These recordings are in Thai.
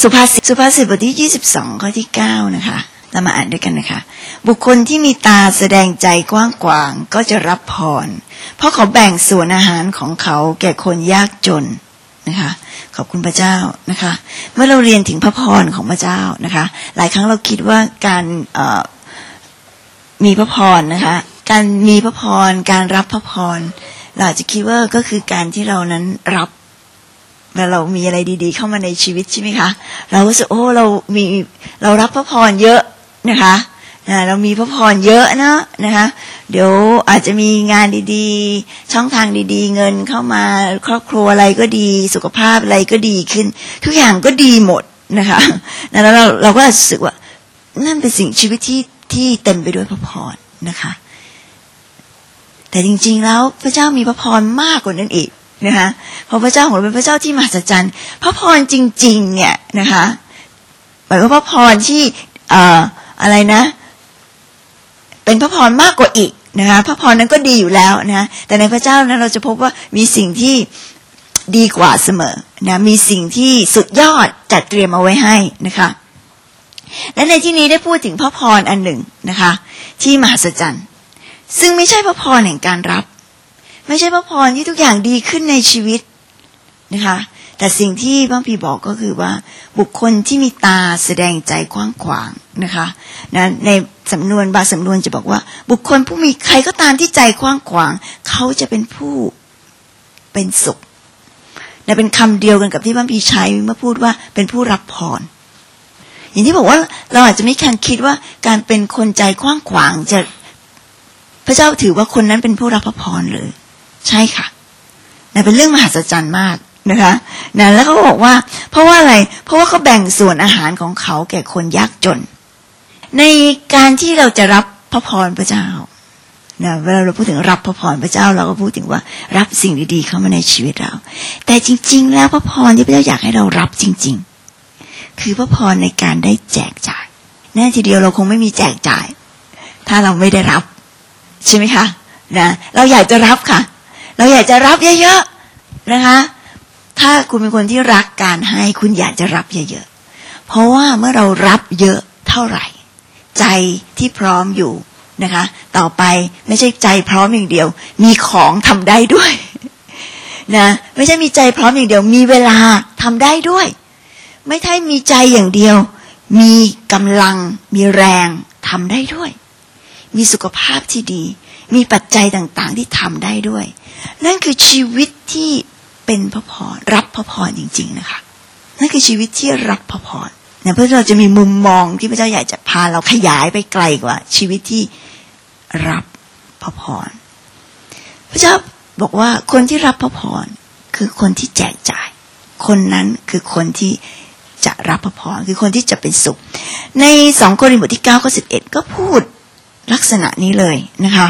สุภาษิตบทที่22ข้อที่9นะคะเรามาอ่านด้วยกันนะคะบุคคลที่มีตาแสดงใจกว้างขวางก็จะรับพรเพราะเขาแบ่งส่วนอาหารของเขาแก่คนยากจนนะคะขอบคุณพระเจ้านะคะเมื่อเราเรียนถึงพระพรของพระเจ้านะคะหลายครั้งเราคิดว่าการมีพระพรนะคะการมีพระพรการรับพระพรเราอาจจะคิดว่าก็คือการที่เรานั้นรับแล้วเรามีอะไรดีๆเข้ามาในชีวิตใช่ไหมคะเรารู้สึกโอ้เรารับพระพรเยอะนะคะเรามีพระพรเยอะนะคะเดี๋ยวอาจจะมีงานดีๆช่องทางดีๆเงินเข้ามาครอบครัวอะไรก็ดีสุขภาพอะไรก็ดีขึ้นทุกอย่างก็ดีหมดนะคะแล้วเราก็รู้สึกว่านั่นเป็นสิ่งชีวิตที่เต็มไปด้วยพระพรนะคะแต่จริงๆแล้วพระเจ้ามีพระพรมากกว่านั้นอีกนะคะเพราะพระเจ้าของเราเป็นพระเจ้าที่มหัศจรรย์พระพรจริงๆเนี่ยนะคะหมายว่าพระพรที่อะไรนะเป็นพระพรมากกว่าอีกนะคะพระพรนั้นก็ดีอยู่แล้วนะแต่ในพระเจ้านั้นเราจะพบว่ามีสิ่งที่ดีกว่าเสมอนะมีสิ่งที่สุดยอดจัดเตรียมเอาไว้ให้นะคะและในที่นี้ได้พูดถึงพระพรอันหนึ่งนะคะที่มหัศจรรย์ซึ่งไม่ใช่พระพรแห่งการรับไม่ใช่พระพรที่ทุกอย่างดีขึ้นในชีวิตนะคะแต่สิ่งที่พระพีบอกก็คือว่าบุคคลที่มีตาแสดงใจกว้างขวางนะคะนะในสำนวนบางสำนวนจะบอกว่าบุคคลผู้มีใครก็ตามที่ใจกว้างขวางเขาจะเป็นผู้เป็นสุขนะเป็นคำเดียวกันกับที่พระพีใช้เมื่อพูดว่าเป็นผู้รับพรอย่างที่บอกว่าเราอาจจะไม่คันคิดว่าการเป็นคนใจกว้างขวางจะพระเจ้าถือว่าคนนั้นเป็นผู้รับพระพรเลยใช่ค่ะนะเป็นเรื่องมหัศจรรย์มากนะคะนะแล้วเขาบอกว่าเพราะว่าอะไรเพราะว่าเขาแบ่งส่วนอาหารของเขาแก่คนยากจนในการที่เราจะรับพระพรพระเจ้านะเวลาเราพูดถึงรับพระพรพระเจ้าเราก็พูดถึงว่ารับสิ่งดีๆเข้ามาในชีวิตเราแต่จริงๆแล้วพระพรที่พระเจ้าอยากให้เรารับจริงๆคือพระพรในการได้แจกจ่ายแน่ทีเดียวเราคงไม่มีแจกจ่ายถ้าเราไม่ได้รับใช่ไหมคะนะเราอยากจะรับค่ะเราอยากจะรับเยอะๆนะคะถ้าคุณเป็นคนที่รักการให้คุณอยากจะรับเยอะๆเพราะว่าเมื่อเรารับเยอะเท่าไหร่ใจที่พร้อมอยู่นะคะต่อไปไม่ใช่ใจพร้อมอย่างเดียวมีของทำได้ด้วยนะไม่ใช่มีใจพร้อมอย่างเดียวมีเวลาทำได้ด้วยไม่ใช่มีใจอย่างเดียวมีกำลังมีแรงทำได้ด้วยมีสุขภาพที่ดีมีปัจจัยต่างๆที่ทำได้ด้วยนั่นคือชีวิตที่เป็นพระพรรับพระพรจริงๆนะคะนั่นคือชีวิตที่รับพระพรนะเพื่อเราจะมีมุมมองที่พระเจ้าอยากจะพาเราขยายไปไกลกว่าชีวิตที่รับพระพรพระเจ้าบอกว่าคนที่รับพระพรคือคนที่แจกจ่ายคนนั้นคือคนที่จะรับพระพรคือคนที่จะเป็นสุขใน2โครินธ์บทที่9ข้อ11ก็พูดลักษณะนี้เลยนะคะ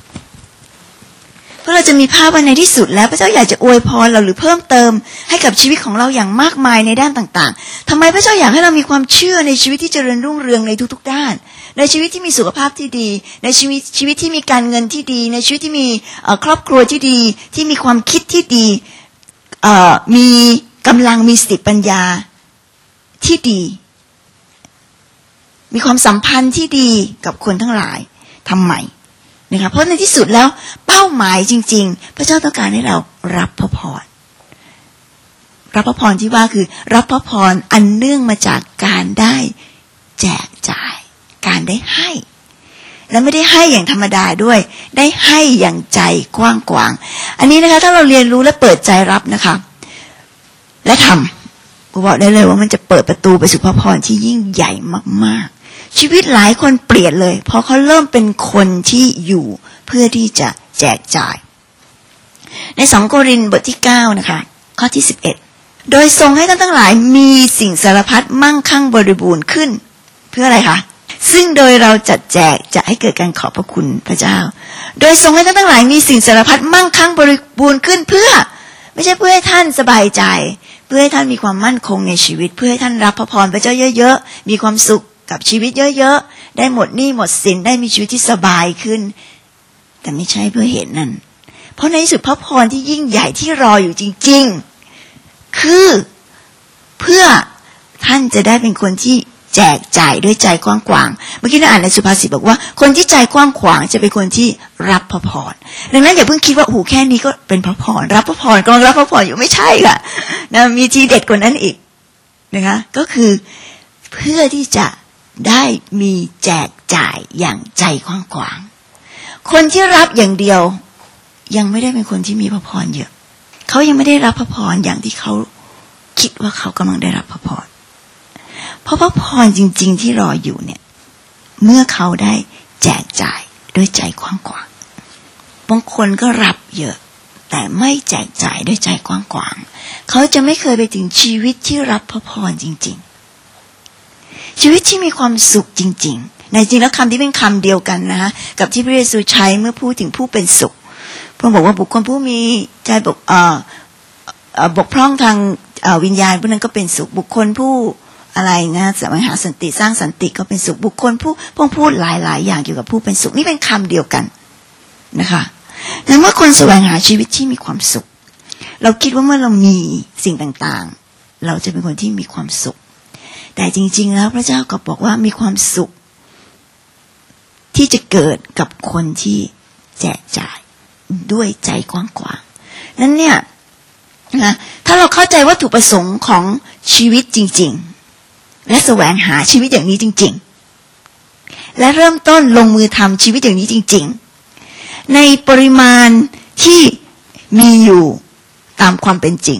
เพราะเราจะมีภาพว่าในที่สุดแล้วพระเจ้าอยากจะอวยพรเราหรือเพิ่มเติมให้กับชีวิตของเราอย่างมากมายในด้านต่างๆทำไมพระเจ้าอยากให้เรามีความเชื่อในชีวิตที่เจริญรุ่งเรืองในทุกๆด้านในชีวิตที่มีสุขภาพที่ดีในชีวิตที่มีการเงินที่ดีในชีวิตที่มีครอบครัวที่ดีที่มีความคิดที่ดีมีกำลังมีสติปัญญาที่ดีมีความสัมพันธ์ที่ดีกับคนทั้งหลายทำไมนะคะเพราะในที่สุดแล้วเป้าหมายจริงๆพระเจ้าต้องการให้เรารับพระพรรับพระพรที่ว่าคือรับพระพรอันเนื่องมาจากการได้แจกจ่ายการได้ให้และไม่ได้ให้อย่างธรรมดาด้วยได้ให้อย่างใจกว้างขวางอันนี้นะคะถ้าเราเรียนรู้และเปิดใจรับนะคะและทำก็บอกได้เลยว่ามันจะเปิดประตูไปสู่พระพรที่ยิ่งใหญ่มากๆชีวิตหลายคนเปลี่ยนเลยเพราะเขาเริ่มเป็นคนที่อยู่เพื่อที่จะแจกจ่ายใน2โครินธ์บทที่9นะคะข้อที่11โดยทรงให้ท่านทั้งหลายมีสิ่งสารพัดมั่งคั่งบริบูรณ์ขึ้นเพื่ออะไรคะซึ่งโดยเราจัดแจกจะให้เกิดการขอบพระคุณพระเจ้าโดยทรงให้ท่านทั้งหลายมีสิ่งสารพัดมั่งคั่งบริบูรณ์ขึ้นเพื่อไม่ใช่เพื่อให้ท่านสบายใจเพื่อให้ท่านมีความมั่นคงในชีวิตเพื่อให้ท่านรับพระพรพระเจ้าเยอะๆมีความสุขกับชีวิตเยอะๆได้หมดหนี้หมดสินได้มีชีวิตที่สบายขึ้นแต่ไม่ใช่เพื่อเหตุนั้นเพราะในที่สุดพระพรที่ยิ่งใหญ่ที่รออยู่จริงๆคือเพื่อท่านจะได้เป็นคนที่แจกจ่ายด้วยใจกว้างขวางเมื่อกี้เราอ่านในสุภาษิตบอกว่าคนที่ใจกว้างขวางจะเป็นคนที่รับพระพรดังนั้นอย่าเพิ่งคิดว่าโอ้โหแค่นี้ก็เป็นพระพรรับพระพรกำลังรับพระพรอยู่ไม่ใช่ค่ะนะมีทีเด็ดกว่านั้นอีกนะคะก็คือเพื่อที่จะได้มีแจกจ่ายอย่างใจกว้างขวางคนที่รับอย่างเดียวยังไม่ได้เป็นคนที่มีพระพรเยอะเขายังไม่ได้รับพระพรอย่างที่เขาคิดว่าเขากำลังได้รับพระพรเพราะพระพรจริงๆที่รออยู่เนี่ยเมื่อเขาได้แจกจ่ายด้วยใจกว้างขวางบางคนก็รับเยอะแต่ไม่แจกจ่ายด้วยใจกว้างขวางเขาจะไม่เคยไปถึงชีวิตที่รับพระพรจริงๆชีวิตที่มีความสุขจริงๆในจริงแล้วคำที่เป็นคำเดียวกันนะฮะกับที่พระเยซูใช้เมื่อพูดถึงผู้เป็นสุขพระองค์บอกว่าบุคคลผู้มีใจบกพร่องทางวิญญาณผู้นั้นก็เป็นสุขบุคคลผู้อะไรนะแสวงหาสันติสร้างสันติก็เป็นสุขบุคคลผู้พูดหลายๆอย่างเกี่ยวกับผู้เป็นสุขนี่เป็นคำเดียวกันนะคะดังนั้นเมื่อคนแสวงหาชีวิตที่มีความสุขเราคิดว่าเมื่อเรามีสิ่งต่างๆเราจะเป็นคนที่มีความสุขแต่จริงๆแล้วพระเจ้าก็บอกว่ามีความสุขที่จะเกิดกับคนที่แจกจ่ายด้วยใจกว้างขวางนั้นเนี่ยนะถ้าเราเข้าใจวัตถุประสงค์ของชีวิตจริงๆและแสวงหาชีวิตอย่างนี้จริงๆและเริ่มต้นลงมือทำชีวิตอย่างนี้จริงๆในปริมาณที่มีอยู่ตามความเป็นจริง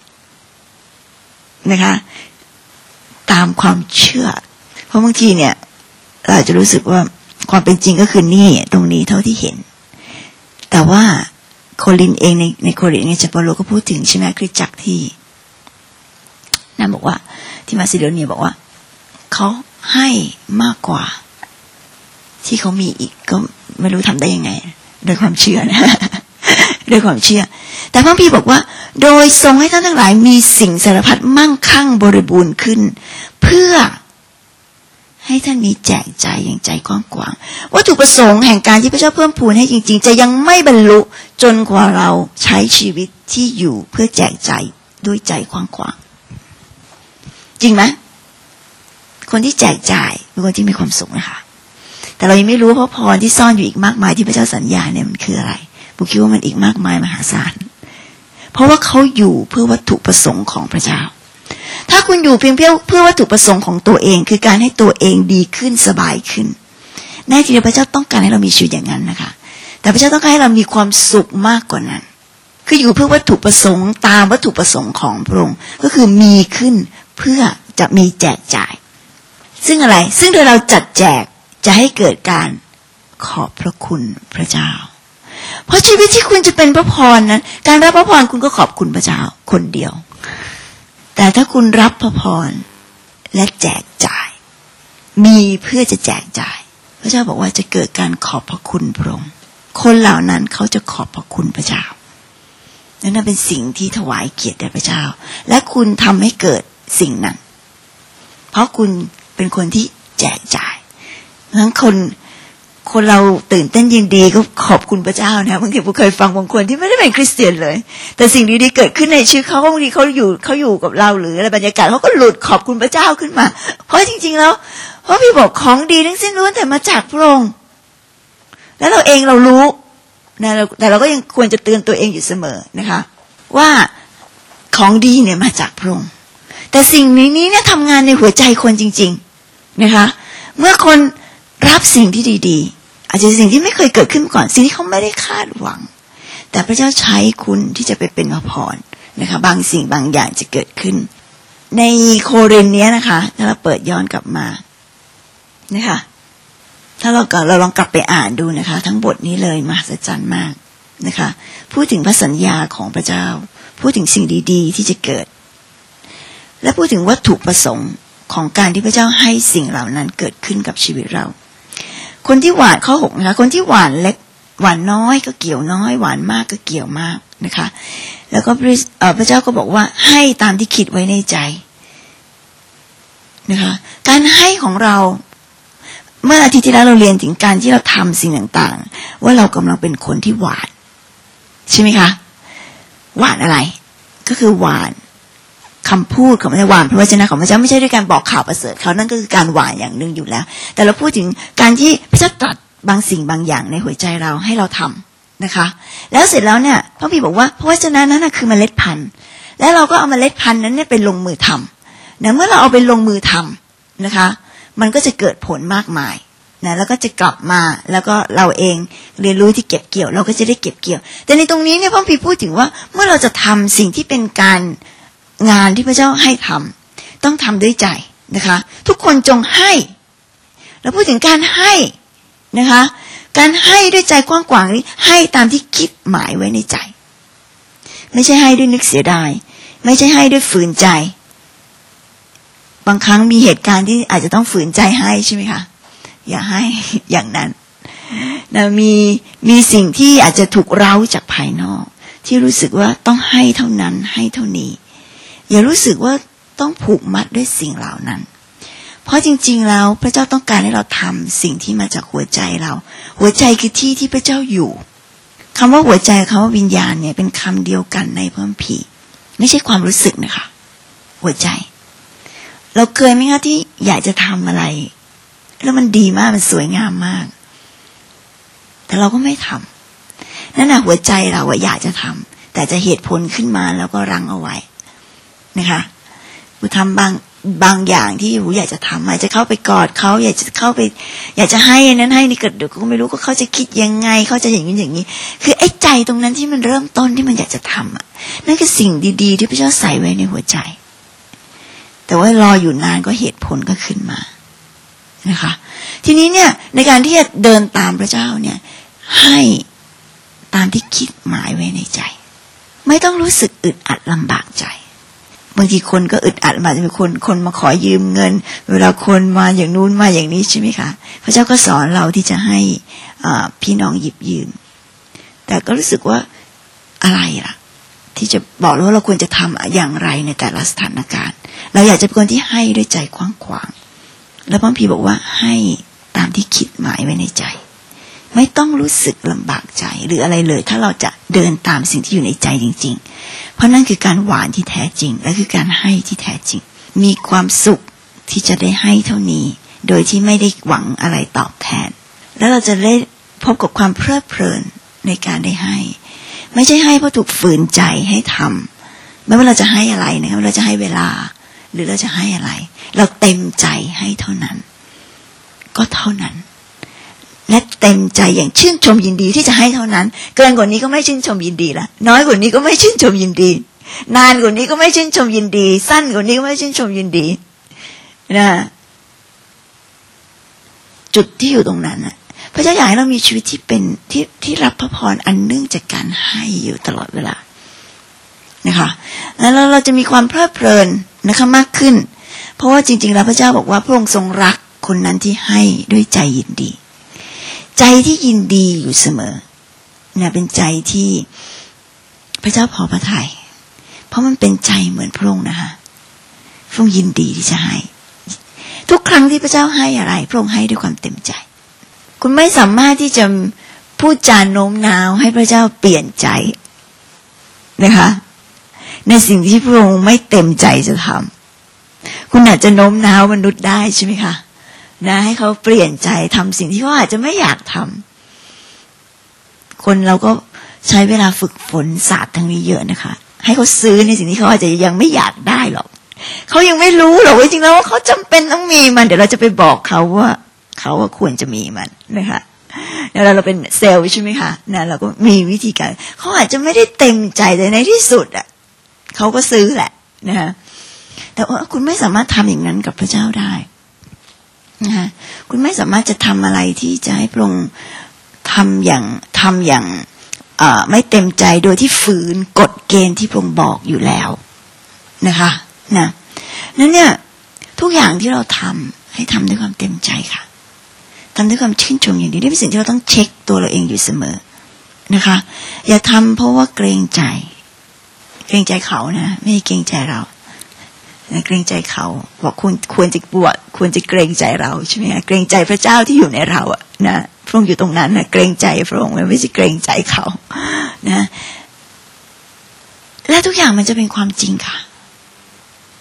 นะคะตามความเชื่อเพราะบางทีเนี่ยเราจะรู้สึกว่าความเป็นจริงก็คือนี่ตรงนี้เท่าที่เห็นแต่ว่าโครินเองในโครินเนี่ยเปาโลก็พูดถึงใช่ไหมคริสตจักรที่นั่นบอกว่าที่มาซิโดเนียบอกว่าเขาให้มากกว่าที่เขามีอีกก็ไม่รู้ทำได้ยังไงโดยความเชื่อนะโดยความเชื่อแต่พระพี่บอกว่าโดยทรงให้ท่านทั้งหลายมีสิ่งสารพัดมั่งคั่งบริบูรณ์ขึ้นเพื่อให้ท่านมีแจกจ่ายอย่างใจกว้างขวางวัตถุประสงค์แห่งการที่พระเจ้าเพิ่มพูนให้จริงๆจะยังไม่บรรลุจนกว่าเราใช้ชีวิตที่อยู่เพื่อแจกจ่ายด้วยใจกว้างขวางจริงไหมคนที่แจกจ่ายเป็นคนที่มีความสุขนะคะแต่เรายังไม่รู้เพราะพรที่ซ่อนอยู่อีกมากมายที่พระเจ้าสัญญาเนี่ยมันคืออะไรผมคิดว่ามันอีกมากมายมหาศาลเพราะว่าเขาอยู่เพื่อวัตถุประสงค์ของพระเจ้าถ้าคุณอยู่เพียงเพื่อวัตถุประสงค์ของตัวเองคือการให้ตัวเองดีขึ้นสบายขึ้นแน่ทีเดียวพระเจ้าต้องการให้เรามีชีวิตอย่างนั้นนะคะแต่พระเจ้าต้องการให้เรามีความสุขมากกว่านั้นคืออยู่เพื่อวัตถุประสงค์ตามวัตถุประสงค์ของพระองค์ก็คือมีขึ้นเพื่อจะมีแจกจ่ายซึ่งอะไรซึ่งโดยเราจัดแจกจะให้เกิดการขอบพระคุณพระเจ้าเพราะชีวิตที่คุณจะเป็นพระพรนั้นการรับพระพรคุณก็ขอบคุณพระเจ้าคนเดียวแต่ถ้าคุณรับพระพรและแจกจ่ายมีเพื่อจะแจกจ่ายพระเจ้าบอกว่าจะเกิดการขอบพระคุณพระองค์คนเหล่านั้นเขาจะขอบพระคุณพระเจ้านั่นเป็นสิ่งที่ถวายเกียรติแด่พระเจ้าและคุณทำให้เกิดสิ่งนั้นเพราะคุณเป็นคนที่แจกจ่ายทั้งคนเราตื่นเต้นยินดีก็ขอบคุณพระเจ้านะบางทีผมเคยฟังบางคนที่ไม่ได้เป็นคริสเตียนเลยแต่สิ่งดีๆเกิดขึ้นในชีวิตเขาบางทีเขาอยู่กับเราหรืออะไรบรรยากาศเขาก็หลุดขอบคุณพระเจ้าขึ้นมาเพราะจริงๆแล้วเพราะพี่บอกของดีทั้งสิ้นล้วนแต่มาจากพระองค์แล้วเราเองเรารู้นะแต่เราก็ยังควรจะเตือนตัวเองอยู่เสมอนะคะว่าของดีเนี่ยมาจากพระองค์แต่สิ่งนี้เนี่ยทำงานในหัวใจคนจริงๆนะคะเมื่อคนรับสิ่งที่ดีๆอาจจะสิ่งที่ไม่เคยเกิดขึ้นก่อนสิ่งที่เขาไม่ได้คาดหวังแต่พระเจ้าใช้คุณที่จะไปเป็นพระพรนะคะบางสิ่งบางอย่างจะเกิดขึ้นในโครินธ์เนี้ยนะคะถ้าเราเปิดย้อนกลับมานะคะถ้าเราลองกลับไปอ่านดูนะคะทั้งบทนี้เลยมหัศจรรย์มากนะคะพูดถึงพระสัญญาของพระเจ้าพูดถึงสิ่งดีๆที่จะเกิดและพูดถึงวัตถุประสงค์ของการที่พระเจ้าให้สิ่งเหล่านั้นเกิดขึ้นกับชีวิตเราคนที่หวานข้อ6นะคะคนที่หวานเล็กหวานน้อยก็เกี่ยวน้อยหวานมากก็เกี่ยวมากนะคะแล้วก็พระเจ้าก็บอกว่าให้ตามที่คิดไว้ในใจนะคะการให้ของเราเมื่ออาทิตย์ที่แล้วเราเรียนถึงการที่เราทำสิ่งต่างๆว่าเรากำลังเป็นคนที่หวานใช่ไหมคะหวานอะไรก็คือหวานคคำพูดของพระเจ้าหวานพระวจนะของพระเจ้าไม่ใช่ด้วยการบอกข่าวประเสริฐเขานั่นก็คือการหวานอย่างหนึ่งอยู่แล้วแต่เราพูดถึงการที่พระเจ้าตรัสบางสิ่งบางอย่างในหัวใจเราให้เราทำนะคะแล้วเสร็จแล้วเนี่ยพระบิดาบอกว่าพระวจนะนั้นคือเมล็ดพันธุ์แล้วเราก็เอาเมล็ดพันธุ์นั้นเนี่ยไปลงมือทำนะเมื่อเราเอาไปลงมือทำนะคะมันก็จะเกิดผลมากมายนะแล้วก็จะกลับมาแล้วก็เราเองเรียนรู้ที่เก็บเกี่ยวเราก็จะได้เก็บเกี่ยวแต่ในตรงนี้เนี่ยพระบิดาพูดถึงว่าเมื่อเราจะทำสิ่งที่เป็นการงานที่พระเจ้าให้ทำต้องทำด้วยใจนะคะทุกคนจงให้เราพูดถึงการให้นะคะการให้ด้วยใจกว้างขวางนี้ให้ตามที่คิดหมายไว้ในใจไม่ใช่ให้ด้วยนึกเสียดายไม่ใช่ให้ด้วยฝืนใจบางครั้งมีเหตุการณ์ที่อาจจะต้องฝืนใจให้ใช่ไหมคะอย่าให้อย่างนั้นนะมีสิ่งที่อาจจะถูกเร้าจากภายนอกที่รู้สึกว่าต้องให้เท่านั้นให้เท่านี้อย่ารู้สึกว่าต้องผูกมัดด้วยสิ่งเหล่านั้นเพราะจริงๆแล้วพระเจ้าต้องการให้เราทำสิ่งที่มาจากหัวใจเราหัวใจคือที่ที่พระเจ้าอยู่คำว่าหัวใจคำว่าวิญญาณเนี่ยเป็นคำเดียวกันในพระคัมภีร์ไม่ใช่ความรู้สึกนะคะหัวใจเราเคยไหมคะที่อยากจะทำอะไรแล้วมันดีมากมันสวยงามมากแต่เราก็ไม่ทำนั่นน่ะหัวใจเราอยากจะทำแต่จะเหตุผลขึ้นมาแล้วก็รั้งเอาไว้นะคะกูทำบางอย่างที่หูอยากจะทำอาจจะเข้าไปกอดเขาอยากจะเข้าไปอยากจะให้นั้นให้นี่เกิดเดี๋ยวก็ไม่รู้ก็เขาจะคิดยังไงเขาจะอย่างนี้อย่างนี้คือไอ้ใจตรงนั้นที่มันเริ่มต้นที่มันอยากจะทำอ่ะนั่นคือสิ่งดีๆที่พระเจ้าใส่ไว้ในหัวใจแต่ว่ารออยู่นานก็เหตุผลก็ขึ้นมานะคะทีนี้เนี่ยในการที่จะเดินตามพระเจ้าเนี่ยให้ตามที่คิดหมายไว้ในใจไม่ต้องรู้สึกอึดอัดลำบากใจบางทีคนก็อึดอัดมาจะมีคนมาขอยืมเงินเวลาคนมาอย่างนู้นมาอย่างนี้ใช่ไหมคะพระเจ้าก็สอนเราที่จะให้พี่น้องหยิบยืมแต่ก็รู้สึกว่าอะไรล่ะที่จะบอกว่าเราควรจะทำอย่างไรในแต่ละสถานการณ์เราอยากจะเป็นคนที่ให้ด้วยใจกว้างๆแล้วพระคัมภีร์บอกว่าให้ตามที่คิดหมายไว้ในใจไม่ต้องรู้สึกลำบากใจหรืออะไรเลยถ้าเราจะเดินตามสิ่งที่อยู่ในใจจริงๆเพราะนั่นคือการหวานที่แท้จริงและคือการให้ที่แท้จริงมีความสุขที่จะได้ให้เท่านี้โดยที่ไม่ได้หวังอะไรตอบแทนแล้วเราจะได้พบกับความเพลิดเพลินในการได้ให้ไม่ใช่ให้เพราะถูกฝืนใจให้ทำไม่ว่าเราจะให้อะไรนะครับเราจะให้เวลาหรือเราจะให้อะไรเราเต็มใจให้เท่านั้นก็เท่านั้นและเต็มใจอย่างชื่นชมยินดีที่จะให้เท่านั้นเกินกว่านี้ก็ไม่ชื่นชมยินดีละน้อยกว่านี้ก็ไม่ชื่นชมยินดีนานกว่านี้ก็ไม่ชื่นชมยินดีสั้นกว่านี้ก็ไม่ชื่นชมยินดีนะจุดที่อยู่ตรงนั้นน่ะพระเจ้าอยากให้เรามีชีวิตที่เป็นที่รับพระพรอันเนื่องจากการให้อยู่ตลอดเวลานะคะแล้วเราจะมีความเพลิดเพลินนะคะมากขึ้นเพราะว่าจริงๆแล้วพระเจ้าบอกว่าพระองค์ทรงรักคนนั้นที่ให้ด้วยใจยินดีใจที่ยินดีอยู่เสมอเนี่ยเป็นใจที่พระเจ้าพอพระทัยเพราะมันเป็นใจเหมือนพระองค์นะคะพระองค์ยินดีที่จะให้ทุกครั้งที่พระเจ้าให้อะไรพระองค์ให้ด้วยความเต็มใจคุณไม่สามารถที่จะพูดจาโน้มน้าวให้พระเจ้าเปลี่ยนใจนะคะในสิ่งที่พระองค์ไม่เต็มใจจะทำคุณอาจจะโน้มน้าวมนุษย์ได้ใช่ไหมคะนะให้เขาเปลี่ยนใจทำสิ่งที่เขาอาจจะไม่อยากทำคนเราก็ใช้เวลาฝึกฝนศาสตร์ทางนี้เยอะนะคะให้เขาซื้อในสิ่งที่เขาอาจจะยังไม่อยากได้หรอกเขายังไม่รู้หรอกว่าจริงๆแล้วว่าเขาจำเป็นต้องมีมันเดี๋ยวเราจะไปบอกเขาว่าเขาควรจะมีมันนะคะแล้วเราเป็นเซลล์ใช่ไหมคะนะเราก็มีวิธีการเขาอาจจะไม่ได้เต็มใจแต่ในที่สุดอ่ะเขาก็ซื้อแหละนะคะแต่ว่าคุณไม่สามารถทำอย่างนั้นกับพระเจ้าได้นะคะคุณไม่สามารถจะทำอะไรที่จะให้พระองค์ทำอย่างไม่เต็มใจโดยที่ฝืนกฎเกณฑ์ที่พระองค์บอกอยู่แล้วนะคะนะนั่นเนี่ยทุกอย่างที่เราทำให้ทำด้วยความเต็มใจค่ะทำด้วยความชื่นชมอย่างนี้นี่เป็นสิ่งที่เราต้องเช็คตัวเราเองอยู่เสมอนะคะอย่าทำเพราะว่าเกรงใจเขานะไม่เกรงใจเราเกรงใจเขาบอกคุณควรจะบวชควรจะเกรงใจเราใช่ไหมเกรงใจพระเจ้าที่อยู่ในเราอ่ะนะพระองค์อยู่ตรงนั้นนะเกรงใจพระองค์ไม่ใช่เกรงใจเขานะและทุกอย่างมันจะเป็นความจริงค่ะ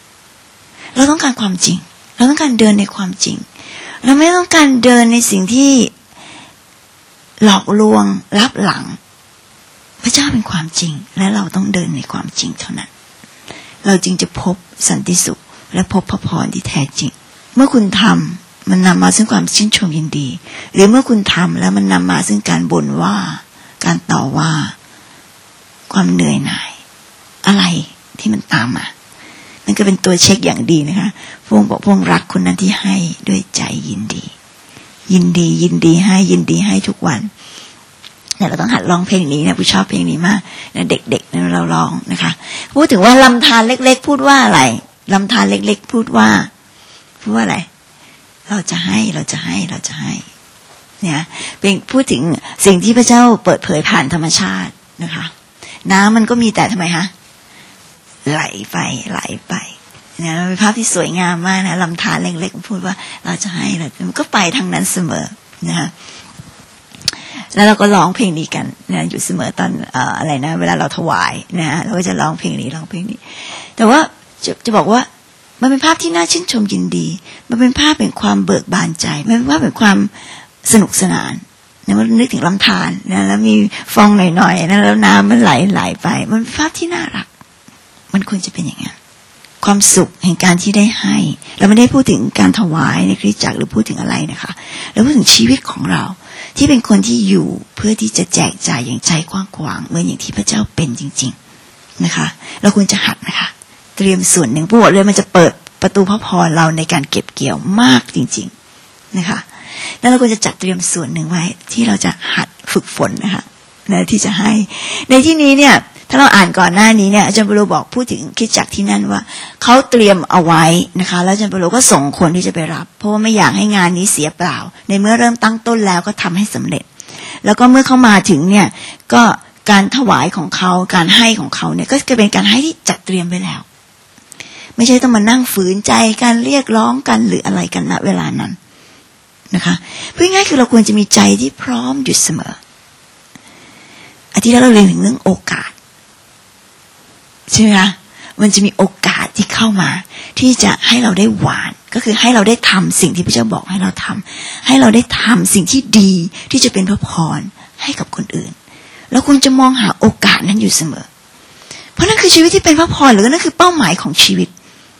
เราต้องการความจริงเราต้องการเดินในความจริงเราไม่ต้องการเดินในสิ่งที่หลอกลวงลับหลังพระเจ้าเป็นความจริงและเราต้องเดินในความจริงเท่านั้นเราจึงจะพบสันติสุขและพบพระพรที่แท้จริงเมื่อคุณทำมันนำมาซึ่งความชื่นชมยินดีหรือเมื่อคุณทำแล้วมันนำมาซึ่งการบ่นว่าการต่อว่าความเหนื่อยหน่ายอะไรที่มันตามมามันก็เป็นตัวเช็คอย่างดีนะคะพระองค์บอกพระองค์รักคนนั้นที่ให้ด้วยใจยินดียินดียินดีให้ยินดีให้ทุกวันเนี่ยเราต้องหัดร้องเพลงนี้นะผู้ชอบเพลงนี้มากนะเด็กๆเนี่ยเราร้องนะคะพูดถึงว่าลำธารเล็กๆพูดว่าอะไรลำธารเล็กๆพูดว่าอะไรเราจะให้เราจะให้เราจะให้เนี่ยเป็นพูดถึงสิ่งที่พระเจ้าเปิดเผยผ่านธรรมชาตินะคะน้ำมันก็มีแต่ทำไมฮะไหลไปไหลไปเนี่ยเป็นภาพที่สวยงามมากนะลำธารเล็กๆพูดว่าเราจะให้เรามันก็ไปทางนั้นเสมอนะคะแล้วเราก็ร้องเพลงนี้กันนะอยู่เสมอตอนอะไรนะเวลาเราถวายนะเราก็จะร้องเพลงนี้ร้องเพลงนี้แต่ว่าจะบอกว่ามันเป็นภาพที่น่าชื่นชมยินดีมันเป็นภาพเป็นความเบิกบานใจมันเป็นภาพเป็นความสนุกสนานเนี่ยมันนึกถึงลำธารนะแล้วมีฟองหน่อยๆนะแล้วน้ำมันไหลไปมันเป็นภาพที่น่ารักมันควรจะเป็นอย่างนั้นความสุขแห่งการที่ได้ให้เราไม่ได้พูดถึงการถวายในคริสตจักรหรือพูดถึงอะไรนะคะเราพูดถึงชีวิตของเราที่เป็นคนที่อยู่เพื่อที่จะแจกจ่ายอย่างใจกว้างขวางเหมือนอย่างที่พระเจ้าเป็นจริงๆนะคะเราควรจะหัดนะคะเตรียมส่วนหนึ่งพูดเลยมันจะเปิดประตูพระพรเราในการเก็บเกี่ยวมากจริงๆนะคะแล้วเราควรจะจัดเตรียมส่วนหนึ่งไว้ที่เราจะหัดฝึกฝนนะคะนะที่จะให้ในที่นี้เนี่ยถ้าเราอ่านก่อนหน้านี้เนี่ยอาจารย์เปโลบอกพูดถึงคริสตจักรที่นั่นว่าเขาเตรียมเอาไว้นะคะแล้วอาจารย์เปโลก็ส่งคนที่จะไปรับเพราะว่าไม่อยากให้งานนี้เสียเปล่าในเมื่อเริ่มตั้งต้นแล้วก็ทำให้สำเร็จแล้วก็เมื่อเขามาถึงเนี่ยก็การถวายของเขาการให้ของเขาเนี่ยก็จะเป็นการให้ที่จัดเตรียมไว้แล้วไม่ใช่ต้องมานั่งฝืนใจการเรียกร้องกันหรืออะไรกันณเวลานั้นนะคะพูดง่ายๆคือเราควรจะมีใจที่พร้อมอยู่เสมออาทิตย์แล้วเราเรียนถึงเรื่องโอกาสใช่ไหมคะมันจะมีโอกาสที่เข้ามาที่จะให้เราได้หวานก็คือให้เราได้ทำสิ่งที่พระเจ้าบอกให้เราทำให้เราได้ทำสิ่งที่ดีที่จะเป็นพระพรให้กับคนอื่นแล้วคุณจะมองหาโอกาสนั้นอยู่เสมอเพราะนั่นคือชีวิตที่เป็นพระพรหรือนั่นคือเป้าหมายของชีวิต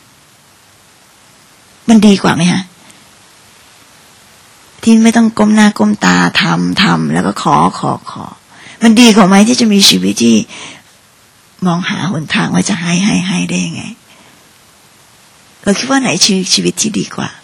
มันดีกว่าไหมฮะที่ไม่ต้องก้มหน้าก้มตาทำแล้วก็ขอมันดีกว่าไหมที่จะมีชีวิตที่มองหาหนทางว่าจะให้ได้ยังไงเราคิดว่าไหนชีวิตที่ดีกว่า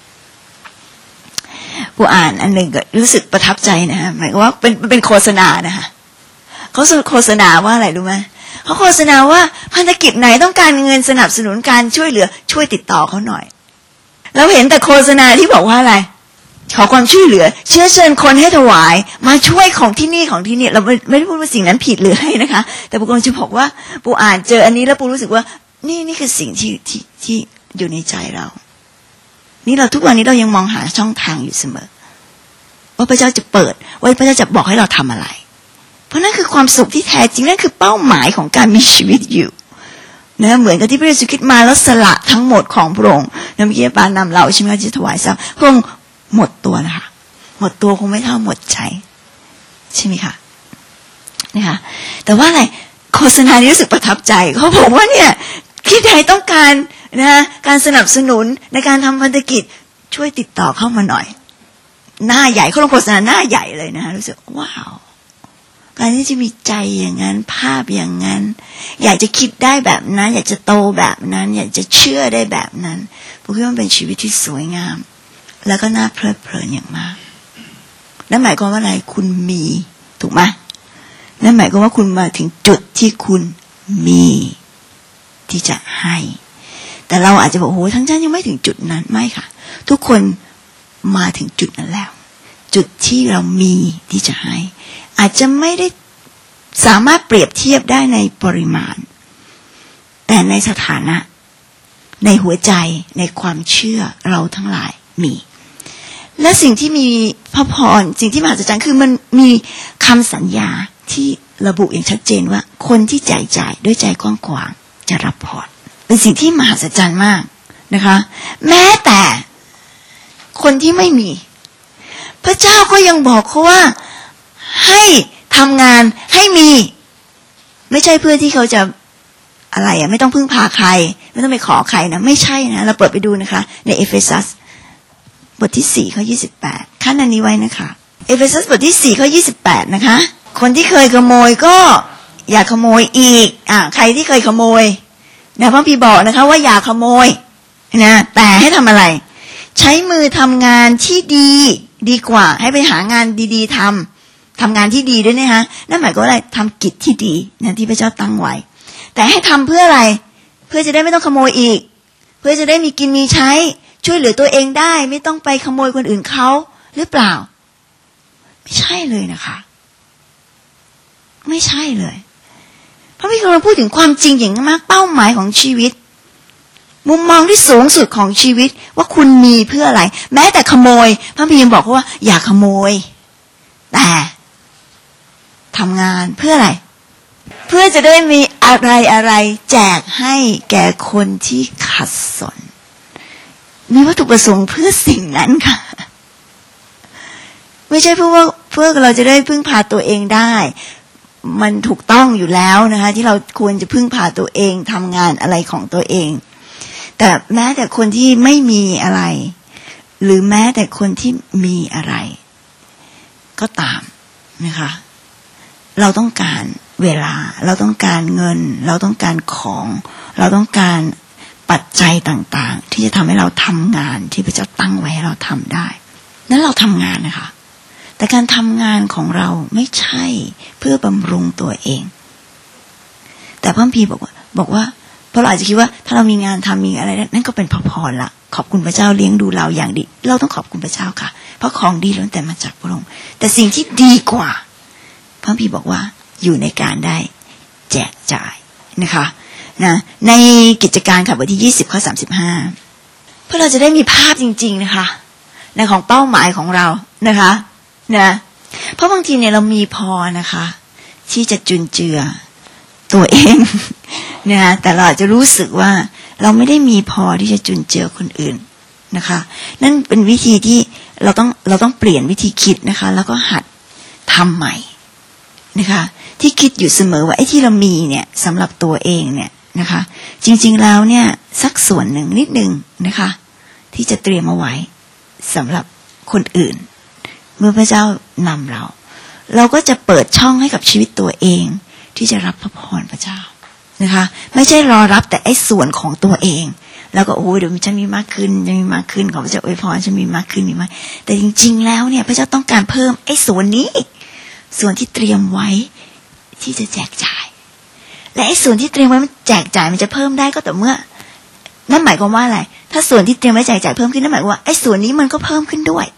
ผู้อ่านอันหนึ่งก็รู้สึกประทับใจนะฮะหมายความว่าเป็นโฆษณานะคะเขาโฆษณาว่าอะไรรู้ไหมเขาโฆษณาว่าพันธกิจไหนต้องการเงินสนับสนุนการช่วยเหลือช่วยติดต่อเขาหน่อยเราเห็นแต่โฆษณาที่บอกว่าอะไรขอความช่วยเหลือเชื้อเชิญคนให้ถวายมาช่วยของที่นี่เราไม่ได้พูดว่าสิ่งนั้นผิดหรืออะไรนะคะแต่ปูกำลังจะบอกว่าปูอ่านเจออันนี้แล้วปูรู้สึกว่านี่คือสิ่งที่อยู่ในใจเรานี่เราทุกวันนี้เรายังมองหาช่องทางอยู่เสมอว่าพระเจ้าจะเปิดว่าพระเจ้าจะบอกให้เราทำอะไรเพราะนั่นคือความสุขที่แท้จริงนั่นคือเป้าหมายของการมีชีวิตอยู่นะเหมือนกับที่พระเยซูคริสต์มาแล้วสละทั้งหมดของพระองค์นำเกียรติปานำเราใช่ไหมจะถวายทรัพย์พระองค์หมดตัวนะคะหมดตัวคงไม่เท่าหมดใจใช่ไหมคะนะคะแต่ว่าอะไรโฆษณานี้รู้สึกประทับใจเขาบอกว่าเนี่ยคริสต์ไทยต้องการนะการสนับสนุนในการทำพันธกิจช่วยติดต่อเข้ามาหน่อยหน้าใหญ่เขาลงโฆษณาหน้าใหญ่เลยนะคะรู้สึกว้าวการที่จะมีใจอย่างนั้นภาพอย่างนั้นอยากจะคิดได้แบบนั้นอยากจะโตแบบนั้นอยากจะเชื่อได้แบบนั้นผมคิดว่ามันเป็นชีวิตที่สวยงามแล้วก็น่าเพลิดเพลินอย่างมากนั่นหมายความว่าอะไรคุณมีถูกไหมนั่นหมายความว่าคุณมาถึงจุดที่คุณมีที่จะให้แต่เราอาจจะบอกโอ้ทั้งฉันยังไม่ถึงจุดนั้นไม่ค่ะทุกคนมาถึงจุดนั้นแล้วจุดที่เรามีที่จะให้อาจจะไม่ได้สามารถเปรียบเทียบได้ในปริมาณแต่ในสถานะในหัวใจในความเชื่อเราทั้งหลายมีและสิ่งที่มีพระพรสิ่งที่มหัศจรรย์คือมันมีคำสัญญาที่ระบุอย่างชัดเจนว่าคนที่จ่ายด้วยใจกว้างขวางจะรับพรเป็นสิ่งที่มหัศจรรย์มากนะคะแม้แต่คนที่ไม่มีพระเจ้าก็ยังบอกเขาว่าให้ทำงานให้มีไม่ใช่เพื่อที่เขาจะอะไรไม่ต้องพึ่งพาใครไม่ต้องไปขอใครนะไม่ใช่นะเราเปิดไปดูนะคะในเอเฟซัสบทที่4ข้อ28ขั้นอันนี้ไว้นะคะเอเฟซัสบทที่4ข้อ28นะคะคนที่เคยขโมยก็อย่าขโมยอีกใครที่เคยขโมยนะพระพี่บอกนะคะว่าอย่าขโมยนะแต่ให้ทำอะไรใช้มือทำงานที่ดีกว่าให้ไปหางานดีๆทำงานที่ดีด้วยนะคะนั่นหมายความว่าอะไรทำกิจที่ดีนะที่พระเจ้าตั้งไว้แต่ให้ทำเพื่ออะไรเพื่อจะได้ไม่ต้องขโมยอีกเพื่อจะได้มีกินมีใช้ช่วยเหลือตัวเองได้ไม่ต้องไปขโมยคนอื่นเขาหรือเปล่าไม่ใช่เลยนะคะไม่ใช่เลยพระพี่กำลังพูดถึงความจริงอย่างมากเป้าหมายของชีวิตมุมมองที่สูงสุดของชีวิตว่าคุณมีเพื่ออะไรแม้แต่ขโมยพระพี่ยังบอกว่าอย่าขโมยแต่ทำงานเพื่ออะไรเพื่อจะได้มีอะไรแจกให้แก่คนที่ขัดสนมีวัตถุประสงค์เพื่อสิ่งนั้นค่ะไม่ใช่เพื่อเราจะได้พึ่งพาตัวเองได้มันถูกต้องอยู่แล้วนะคะที่เราควรจะพึ่งพาตัวเองทำงานอะไรของตัวเองแต่แม้แต่คนที่ไม่มีอะไรหรือแม้แต่คนที่มีอะไรก็ตามนะคะเราต้องการเวลาเราต้องการเงินเราต้องการของเราต้องการปัจจัยต่างๆที่จะทำให้เราทำงานที่พระเจ้าตั้งไว้ให้เราทำได้นั้นเราทำงานนะคะแต่การทำงานของเราไม่ใช่เพื่อบำรุงตัวเองแต่พระคัมภีร์บอกว่าเพราะเราอาจจะคิดว่าถ้าเรามีงานทำมีอะไรนั่นก็เป็นพระพรละขอบคุณพระเจ้าเลี้ยงดูเราอย่างดีเราต้องขอบคุณพระเจ้าค่ะเพราะของดีล้วนแต่มาจากพระองค์แต่สิ่งที่ดีกว่าพระคัมภีร์บอกว่าอยู่ในการได้แจกจ่ายนะคะนะในกิจการค่ะบทที่20ข้อ35เพื่อเราจะได้มีภาพจริงๆนะคะในของเป้าหมายของเรานะคะนะเพราะบางทีเนี่ยเรามีพอนะคะที่จะจุนเจือตัวเองนะแต่เราอาจจะรู้สึกว่าเราไม่ได้มีพอที่จะจุนเจือคนอื่นนะคะนั่นเป็นวิธีที่เราต้องเปลี่ยนวิธีคิดนะคะแล้วก็หัดทำใหม่นะคะที่คิดอยู่เสมอว่าไอ้ที่เรามีเนี่ยสำหรับตัวเองเนี่ยนะคะจริงๆแล้วเนี่ยสักส่วนหนึ่งนิดนึงนะคะที่จะเตรียมเอาไว้สำหรับคนอื่นเมื่อพระเจ้านำเราก็จะเปิดช่องให้กับชีวิตตัวเองที่จะรับพระพรพระเจ้านะคะไม่ใช่รอรับแต่ไอ้ส่วนของตัวเองแล้วก็โอ้ยเดี๋ยวฉันมีมากขึ้นจะมีมากขึ้นขอพระเจ้าอวยพรฉันมีมากขึ้นมีมากแต่จริงๆแล้วเนี่ยพระเจ้าต้องการเพิ่มไอ้ส่วนนี้ส่วนที่เตรียมไว้ที่จะแจกจ่ายและไอ้ส่วนที่เตรียมไว้มันแจกจ่ายมันจะเพิ่มได้ก็แต่เมื่อนั่นหมายความว่าอะไรถ้าส่วนที่เตรียมไว้แจกจ่ายเพิ่มขึ้นนั่นหมายว่าไอ้ส่วนนี้มันก็เพิ่มขึ้นด้วย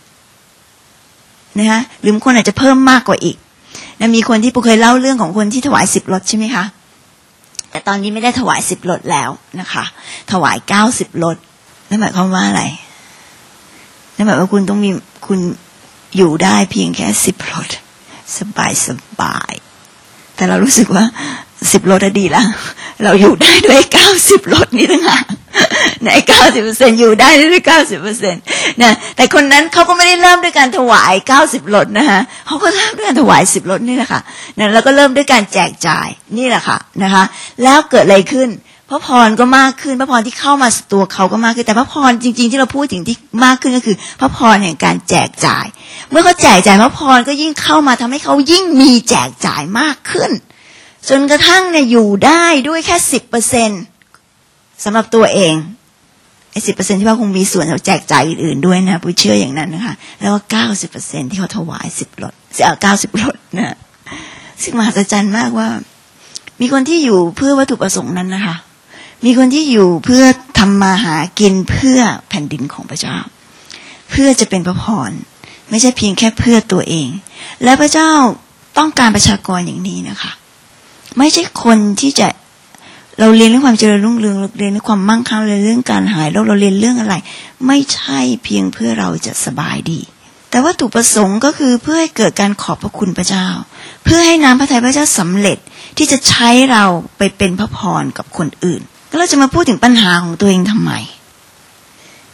นะคะหรือบางคนอาจจะเพิ่มมากกว่าอีกนะมีคนที่ปูเคยเล่าเรื่องของคนที่ถวาย10 รถใช่ไหมคะแต่ตอนนี้ไม่ได้ถวาย10 รถแล้วนะคะถวาย90 รถนั่นหมายความว่าอะไรนั่นหมายว่าคุณต้องมีคุณอยู่ได้เพียงแค่10 รถสบายแต่เรารู้สึกว่า10 รถดีแล้วเราอยู่ได้ด้วย90 รถนี่ต่างหากใน 90% อยู่ได้ด้วย 90% นะแต่คนนั้นเขาก็ไม่ได้เริ่มด้วยการถวาย90 รถนะคะเขาก็เริ่มด้วยการถวาย10 รถนี่แหละค่ะนะแล้วก็เริ่มด้วยการแจกจ่ายนี่แหละค่ะนะคะแล้วเกิดอะไรขึ้นพระพรก็มากขึ้นพระพรที่เข้ามาตัวเขาก็มากขึ้นแต่พระพรจริงๆที่เราพูดถึงที่มากขึ้นก็คือพระพรแห่งการแจกจ่ายเมื่อเขาแจกจ่ายพระพรก็ยิ่งเข้ามาทำให้เขายิ่งมีแจกจ่ายมากขึ้นจนกระทั่งเนี่ยอยู่ได้ด้วยแค่ 10% สำหรับตัวเองไอ้ 10% ที่ว่าคงมีส่วนแจกจ่ายอื่นๆด้วยนะผู้เชื่ออย่างนั้นนะคะแล้วก็ 90% ที่เขาถวาย10 รถ90 รถนะซึ่งมหัศจรรย์มากว่ามีคนที่อยู่เพื่อวัตถุประสงค์นั้นนะคะมีคนที่อยู่เพื่อทำมาหากินเพื่อแผ่นดินของพระเจ้าเพื่อจะเป็นพระพรไม่ใช่เพียงแค่เพื่อตัวเองและพระเจ้าต้องการประชากรอย่างนี้นะคะไม่ใช่คนที่จะเราเรียนเรื่องความเจริญรุ่งเรืองเราเรียนเรื่องความมั่งคั่งเรื่องการหายโรคเราเรียนเรื่องอะไรไม่ใช่เพียงเพื่อเราจะสบายดีแต่วัตถุประสงค์ก็คือเพื่อให้เกิดการขอบพระคุณพระเจ้าเพื่อให้น้ำพระทัยพระเจ้าสำเร็จที่จะใช้เราไปเป็นพระพรกับคนอื่นแล้วเราจะมาพูดถึงปัญหาของตัวเองทำไม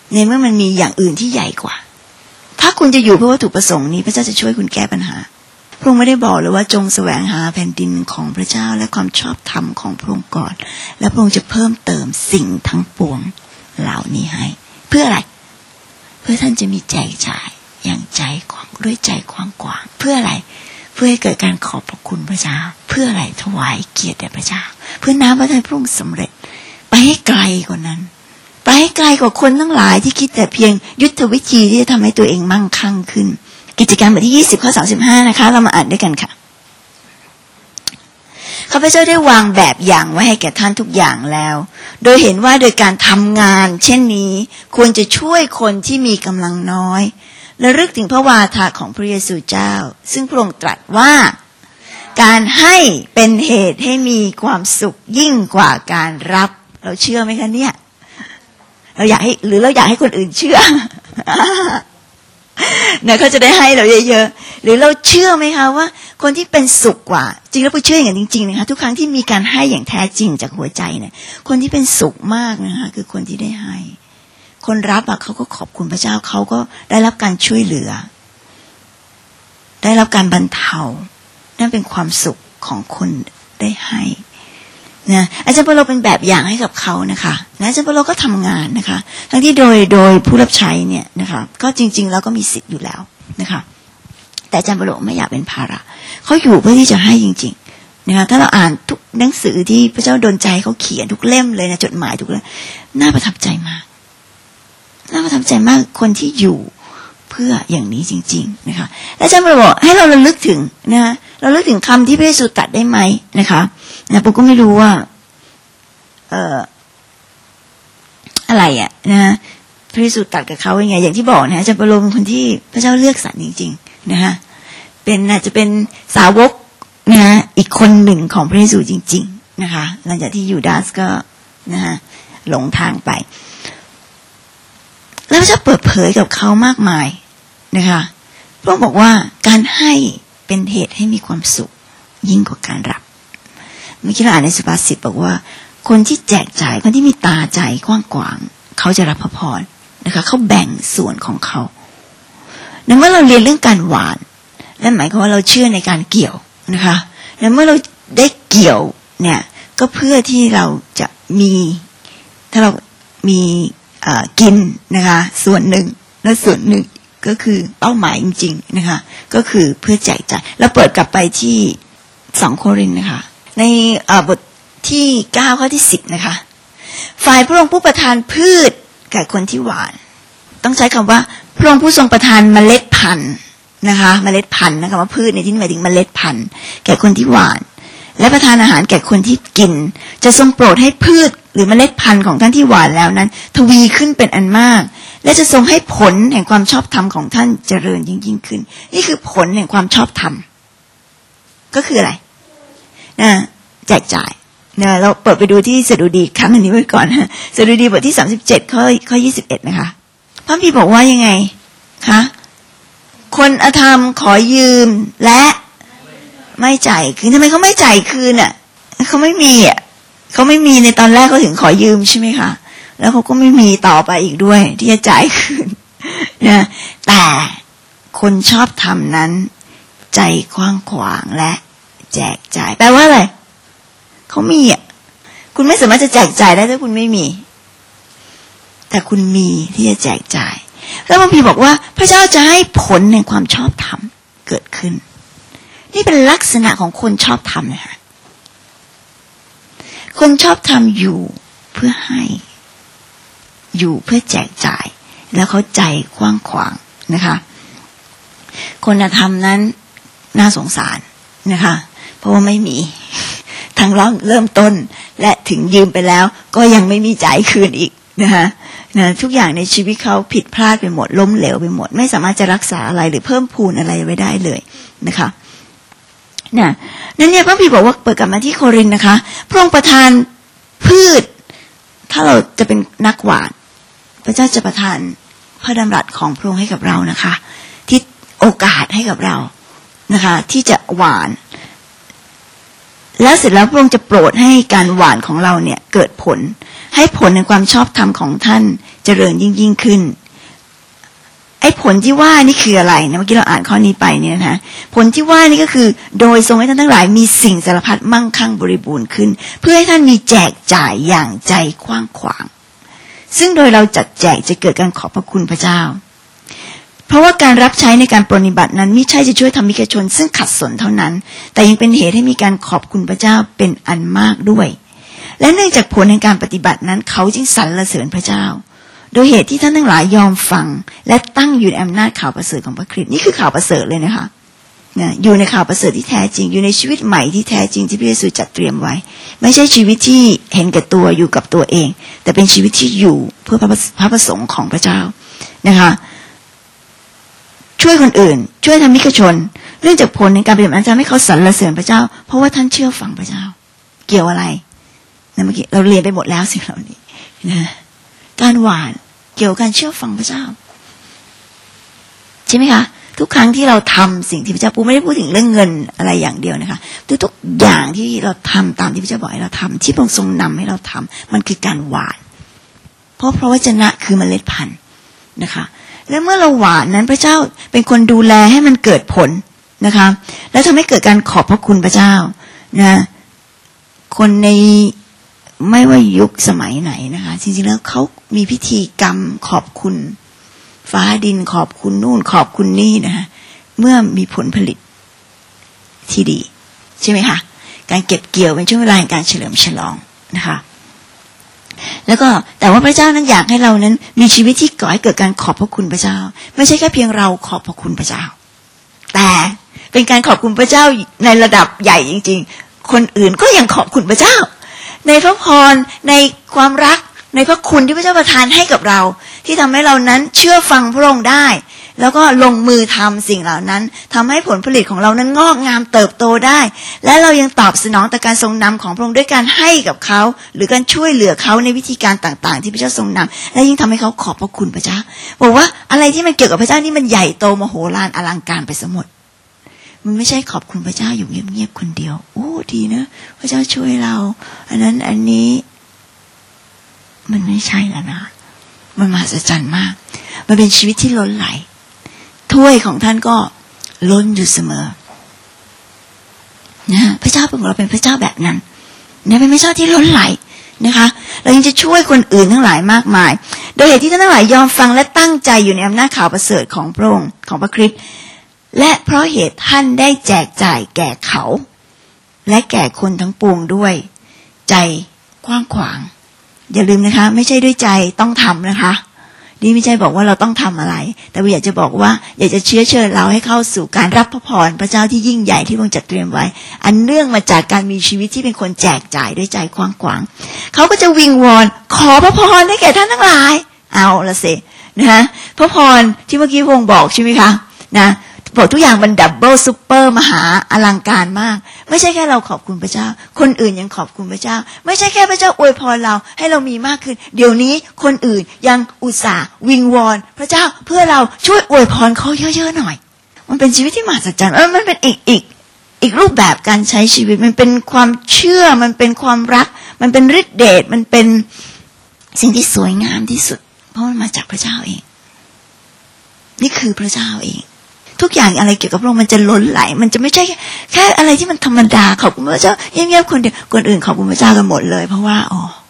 ในเมื่อมันมีอย่างอื่นที่ใหญ่กว่าถ้าคุณจะอยู่เพื่อวัตถุประสงค์นี้พระเจ้าจะช่วยคุณแก้ปัญหาพระองค์ไม่ได้บอกเลยว่าจงแสวงหาแผ่นดินของพระเจ้าและความชอบธรรมของพระองค์ก่อนแล้วพระองค์จะเพิ่มเติมสิ่งทั้งปวงเหล่านี้ให้เพื่ออะไรเพื่อท่านจะมีแจกจ่ายอย่างใจกว้างด้วยใจกว้างเพื่ออะไรเพื่อให้เกิดการขอบพระคุณพระเจ้าเพื่ออะไรถวายเกียรติแด่พระเจ้าเพื่อน้ำพระทัยพระองค์สำเร็จไปให้ไกลกว่านั้นไปให้ไกลกว่าคนทั้งหลายที่คิดแต่เพียงยุทธวิธีที่จะทำให้ตัวเองมั่งคั่งขึ้นกิจการบทที่20ข้อ35นะคะเรามาอ่านด้วยกันค่ะข้าพเจ้าได้วางแบบอย่างไว้ให้แก่ท่านทุกอย่างแล้วโดยเห็นว่าโดยการทำงานเช่นนี้ควรจะช่วยคนที่มีกำลังน้อยและรึกถึงพระวาทะของพระเยซูเจ้าซึ่งพระองค์ตรัสว่าการให้เป็นเหตุให้มีความสุขยิ่งกว่าการรับเราเชื่อไหมคะเนี่ยเราอยากให้หรือเราอยากให้คนอื่นเชื่อนะเขาจะได้ให้เราเยอะๆหรือเราเชื่อไหมคะว่าคนที่เป็นสุขกว่าจริงแล้วผู้เชื่ออย่างจริงๆนะคะทุกครั้งที่มีการให้อย่างแท้จริงจากหัวใจเนี่ยคนที่เป็นสุขมากนะคะคือคนที่ได้ให้คนรับอ่ะเขาก็ขอบคุณพระเจ้าเขาก็ได้รับการช่วยเหลือได้รับการบรรเทานั่นเป็นความสุขของคนได้ให้นะอาจารย์เปโลเป็นแบบอย่างให้กับเขานะคะอาจารย์เปโลก็ทำงานนะคะทั้งที่โดยผู้รับใช้เนี่ยนะคะก็จริงๆแล้วก็มีสิทธิ์อยู่แล้วนะคะแต่อาจารย์เปโลไม่อยากเป็นภาระเขาอยู่เพื่อที่จะให้จริงๆนะคะถ้าเราอ่านทุกหนังสือที่พระเจ้าดลใจเขาเขียนทุกเล่มเลยนะจดหมายทุกเล่มน่าประทับใจมากน่าประทับใจมากคนที่อยู่เพื่ออย่างนี้จริงๆนะคะและอาจารย์เปโลบอกให้เราระลึกถึงนะเราระลึกถึงคำที่พระเยซูตรัสได้ไหมนะคะนะผมก็ไม่รู้ว่าอะไรอ่ะนะพระเยซูตรัสกับเขายังไงอย่างที่บอกนะอาจารย์เปโลเป็นคนที่พระเจ้าเลือกสรรจริงๆนะคะเป็นอาจจะเป็นสาวกนะอีกคนหนึ่งของพระเยซูจริงๆนะคะหลังจากที่ยูดาสก็นะหลงทางไปแล้วพระเจ้าเปิดเผยกับเขามากมายนะคะพระองค์บอกว่าการให้เป็นเหตุให้มีความสุขยิ่งกว่าการรับเมื่อกี้เราอ่านในสุภาษิตบอกว่าคนที่แจกจ่ายคนที่มีตาใจกว้างขวางเขาจะรับพระพรนะคะเขาแบ่งส่วนของเขาในเมื่อเราเรียนเรื่องการหวานนั่นหมายความว่าเราเชื่อในการเกี่ยวนะคะในเมื่อเราได้เกี่ยวเนี่ยก็เพื่อที่เราจะมีถ้าเรามีกินนะคะส่วนหนึ่งและส่วนหนึ่งก็คือเป้าหมายจริงๆนะคะก็คือเพื่อแจกจ่ายแล้วเปิดกลับไปที่2 โครินธ์นะคะในบทที่9ข้อที่10นะคะฝ่ายพระองค์ผู้ประทานพืชแก่คนที่หวานต้องใช้คำว่าพระองค์ผู้ทรงประทานเมล็ดพันธุ์นะคะเมล็ดพันธุ์นะคะว่าพืชในที่นี้หมายถึงเมล็ดพันธุ์แก่คนที่หวานและประทานอาหารแก่คนที่กินจะทรงโปรดให้พืชหรือเมล็ดพันธุ์ของท่านที่หวานแล้วนั้นทวีขึ้นเป็นอันมากและจะทรงให้ผลแห่งความชอบธรรมของท่านเจริญยิ่งขึ้นนี่คือผลแห่งความชอบธรรมก็คืออะไรนะแจกจ่ายนะเราเปิดไปดูที่สดุดีครั้งนี้ไว้ก่อนนะสดุดีบทที่37ข้อ21นะคะพระพี่บอกว่ายังไงคะคนอธรรมขอยืมและไม่จ่ายคืนทำไมเขาไม่จ่ายคืนอ่ะเขาไม่มีอ่ะเขาไม่มีในตอนแรกเขาถึงขอยืมใช่ไหมคะแล้วเขาก็ไม่มีต่อไปอีกด้วยที่จะจ่ายคืนนะแต่คนชอบทำนั้นใจกว้างขวางและแจกจ่ายแปลว่าอะไรเขามีอ่ะคุณไม่สามารถจะแจกจ่ายได้ถ้าคุณไม่มีแต่คุณมีที่จะแจกจ่ายแล้วพระพี่บอกว่าพระเจ้าจะให้ผลในความชอบธรรมเกิดขึ้นนี่เป็นลักษณะของคนชอบธรรมนะคะคนชอบธรรมอยู่เพื่อให้อยู่เพื่อแจกจ่ายแล้วเขาใจกว้างขวางนะคะคนธรรมนั้นน่าสงสารนะคะเพราะว่าไม่มีทางเริ่มต้นและถึงยืมไปแล้วก็ยังไม่มีจ่ายคืนอีกนะคะทุกอย่างในชีวิตเขาผิดพลาดไปหมดล้มเหลวไปหมดไม่สามารถจะรักษาอะไรหรือเพิ่มพูนอะไรไว้ได้เลยนะคะนั่นเนี่ยพระพี่บอกว่าเปิดกลับมาที่โครินธ์นะคะพระองค์ประทานพืชถ้าเราจะเป็นนักหวานพระเจ้าจะประทานพระดำรัสของพระองค์ให้กับเรานะคะที่โอกาสให้กับเรานะคะที่จะหวานแล้วเสร็จแล้วพระองค์จะโปรดให้การหว่านของเราเนี่ยเกิดผลให้ผลในความชอบธรรมของท่านเจริญยิ่งขึ้นไอ้ผลที่ว่านี่คืออะไรนะเมื่อกี้เราอ่านข้อนี้ไปเนี่ยนะผลที่ว่านี่ก็คือโดยทรงให้ท่านทั้งหลายมีสิ่งสารพัดมั่งคั่งบริบูรณ์ขึ้นเพื่อให้ท่านมีแจกจ่ายอย่างใจกว้างขวางซึ่งโดยเราจัดแจกจะเกิดการขอบพระคุณพระเจ้าเพราะว่าการรับใช้ในการปฏิบัตินั้นไม่ใช่จะช่วยธรรมิกชนซึ่งขัดสนเท่านั้นแต่ยังเป็นเหตุให้มีการขอบคุณพระเจ้าเป็นอันมากด้วยและเนื่องจากผลในการปฏิบัตินั้นเขาจึงสรรเสริญพระเจ้าโดยเหตุที่ท่านทั้งหลายยอมฟังและตั้งอยู่ในอำนาจข่าวประเสริฐของพระคริสต์นี่คือข่าวประเสริฐเลยนะคะอยู่ในข่าวประเสริฐที่แท้จริงอยู่ในชีวิตใหม่ที่แท้จริงที่พระเยซูจัดเตรียมไว้ไม่ใช่ชีวิตที่เห็นแก่ตัวอยู่กับตัวเองแต่เป็นชีวิตที่อยู่เพื่อพระประสงค์ของพระเจ้านะคะช่วยคนอื่นช่วยธรรมิกชนเรื่องจากผลในการปฏิบัติทำให้เขาสรรเสริญพระเจ้าเพราะว่าท่านเชื่อฟังพระเจ้าเกี่ยวอะไรนะเมื่อกี้เราเรียนไปหมดแล้วสิ่งเหล่านี้นะการหวานเกี่ยวกับการเชื่อฟังพระเจ้าใช่ไหมคะทุกครั้งที่เราทำสิ่งที่พระเจ้าพูดไม่ได้พูดถึงเรื่องเงินอะไรอย่างเดียวนะคะทุกอย่างที่เราทำตามที่พระเจ้าบอกให้เราทำที่พระองค์ทรงนำให้เราทำมันคือการหวานเพราะพระวจนะคือเมล็ดพันธุ์นะคะและเมื่อเราหวานนั้นพระเจ้าเป็นคนดูแลให้มันเกิดผลนะคะแล้วทำให้เกิดการขอบพระคุณพระเจ้านะคนในไม่ว่ายุคสมัยไหนนะคะจริงๆแล้วเขามีพิธีกรรมขอบคุณฟ้าดินขอบคุณนู่นขอบคุณนี่นะคะเมื่อมีผลผลิตที่ดีใช่ไหมคะการเก็บเกี่ยวเป็นช่วงเวลาแห่งการเฉลิมฉลองนะคะแล้วก็แต่ว่าพระเจ้านั้นอยากให้เรานั้นมีชีวิตที่ก่อให้เกิดการขอบพระคุณพระเจ้าไม่ใช่แค่เพียงเราขอบพระคุณพระเจ้าแต่เป็นการขอบคุณพระเจ้าในระดับใหญ่จริงๆคนอื่นก็ยังขอบคุณพระเจ้าในพระพรในความรักในพระคุณที่พระเจ้าประทานให้กับเราที่ทำให้เรานั้นเชื่อฟังพระองค์ได้แล้วก็ลงมือทำสิ่งเหล่านั้นทำให้ผลผลิตของเรานั้นงอกงามเติบโตได้และเรายังตอบสนองต่อการทรงนำของพระองค์ด้วยการให้กับเขาหรือการช่วยเหลือเขาในวิธีการต่างๆที่พระเจ้าทรงนำและยิ่งทำให้เขาขอบพระคุณพระเจ้าบอกว่าอะไรที่มันเกี่ยวกับพระเจ้านี่มันใหญ่โตมโหฬารอลังการไปหมดมันไม่ใช่ขอบคุณพระเจ้าอยู่เงียบๆคนเดียวโอ้ดีนะพระเจ้าช่วยเราอันนั้นอันนี้มันไม่ใช่แล้วนะมันมหัศจรรย์มากมันเป็นชีวิตที่ล้นไหลถ้วยของท่านก็ล้นอยู่เสมอนะพระเจ้าของเราเป็นพระเจ้าแบบนั้นนะเป็นพระเจ้าที่ล้นไหลนะคะเรายังจะช่วยคนอื่นทั้งหลายมากมายโดยเหตุที่ท่านทั้งหลายยอมฟังและตั้งใจอยู่ในอำนาจข่าวประเสริฐของพระองค์ของพระคริสต์และเพราะเหตุท่านได้แจกจ่ายแก่เขาและแก่คนทั้งปวงด้วยใจกว้างขวางอย่าลืมนะคะไม่ใช่ด้วยใจต้องทำนะคะนี่ไม่ใช่บอกว่าเราต้องทำอะไรแต่อยากจะบอกว่าอยากจะเชิญเราให้เข้าสู่การรับพระพรพระเจ้าที่ยิ่งใหญ่ที่พระองค์จัดเตรียมไว้อันเนื่องมาจากการมีชีวิตที่เป็นคนแจกจ่ายด้วยใจกว้างขวางเขาก็จะวิงวอนขอพระพรให้แก่ท่านทั้งหลายเอาละสินะพระพรที่เมื่อกี้พระองค์บอกใช่ไหมคะนะบอกทุกอย่างมันดับเบิลซุปเปอร์มหาอลังการมากไม่ใช่แค่เราขอบคุณพระเจ้าคนอื่นยังขอบคุณพระเจ้าไม่ใช่แค่พระเจ้าอวยพรเราให้เรามีมากขึ้นเดี๋ยวนี้คนอื่นยังอุตส่าห์วิงวอนพระเจ้าเพื่อเราช่วยอวยพรเขาเยอะๆหน่อยมันเป็นชีวิตที่มหัศจรรย์มันเป็นอีกรูปแบบการใช้ชีวิตมันเป็นความเชื่อมันเป็นความรักมันเป็นฤทธิ์เดชมันเป็นสิ่งที่สวยงามที่สุดเพราะมันมาจากพระเจ้าเองนี่คือพระเจ้าเองทุกอย่างอะไรเกี่ยวกับพระองค์มันจะล้นไหลมันจะไม่ใช่แค่อะไรที่มันธรรมดาขอบคุณพระเจ้าเงียบๆคนเดียวคนอื่นขอบคุณพระเจ้ากันหมดเลยเพราะว่า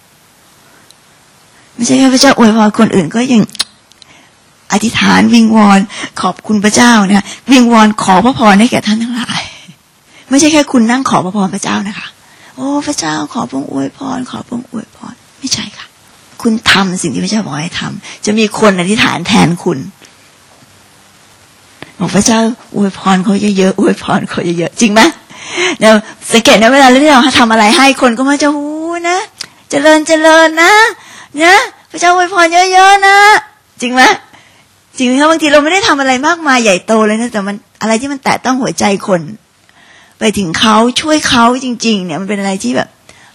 ไม่ใช่แค่พระเจ้าอวยพรคนอื่นก็ยังอธิษฐานวิงวอนขอบคุณพระเจ้านะวิงวอนขอพระพรให้แก่ท่านทั้งหลายไม่ใช่แค่คุณนั่งขอพระพรพระเจ้านะคะโอ้พระเจ้าขอพระองค์อวยพรขอพระองค์อวยพรไม่ใช่ค่ะคุณทำสิ่งที่พระเจ้าบอกให้ทำจะมีคนอธิษฐานแทนคุณบอกพระเจ้าอวยพรเขาเยอะๆอวยพรเขาเยอะๆจริงไหมเนี่ยสังเกตนะเวลาที่เราทำอะไรให้คนก็มาจะหูนะเจริญนะพระเจ้าอวยพรเยอะๆนะจริงไหมจริงไหมบางทีเราไม่ได้ทำอะไรมากมายใหญ่โตเลยนะแต่มันอะไรที่มันแตะต้องหัวใจคนไปถึงเขาช่วยเขาจริงๆเนี่ยมันเป็นอะไรที่แบบ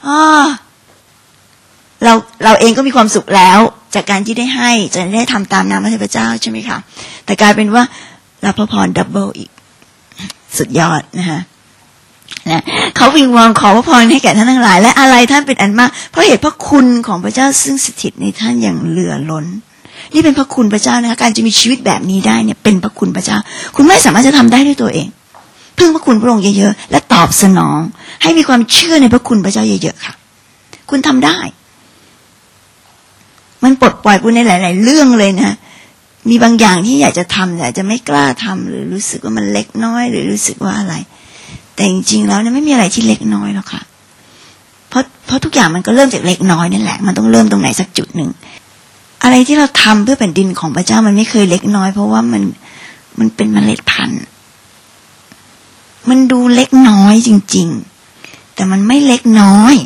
เราเองก็มีความสุขแล้วจากการที่ได้ให้จะได้ทำตามน้ำพระเจ้าใช่ไหมคะแต่กลายเป็นว่ารับพระพรดับเบิลอีกสุดยอดนะคะนะเขาวิงวอนขอพระพรให้แก่ท่านทั้งหลายและอะไรท่านเป็นอันมากเพราะเหตุพระคุณของพระเจ้าซึ่งสถิตในท่านอย่างเหลือล้นนี่เป็นพระคุณพระเจ้านะคะการจะมีชีวิตแบบนี้ได้เนี่ยเป็นพระคุณพระเจ้าคุณไม่สามารถจะทำได้ด้วยตัวเองพึ่งพระคุณพระองค์เยอะๆและตอบสนองให้มีความเชื่อในพระคุณพระเจ้าเยอะๆค่ะคุณทำได้มันปลดปล่อยคุณในหลายๆเรื่องเลยนะมีบางอย่างที่อยากจะทำแต่จะไม่กล้าทำหรือรู้สึกว่ามันเล็กน้อยหรือรู้สึกว่าอะไรแต่จริงๆแล้วเนี่ยไม่มีอะไรที่เล็กน้อยหรอกค่ะเพราะทุกอย่างมันก็เริ่มจากเล็กน้อยนั่นแหละมันต้องเริ่มตรงไหนสักจุดหนึ่งอะไรที่เราทำเพื่อแผ่นดินของพระเจ้ามันไม่เคยเล็กน้อยเพราะว่ามันเป็นเมล็ดพันธุ์มันดูเล็กน้อยจริงๆแต่มันไม่เล็กน้อย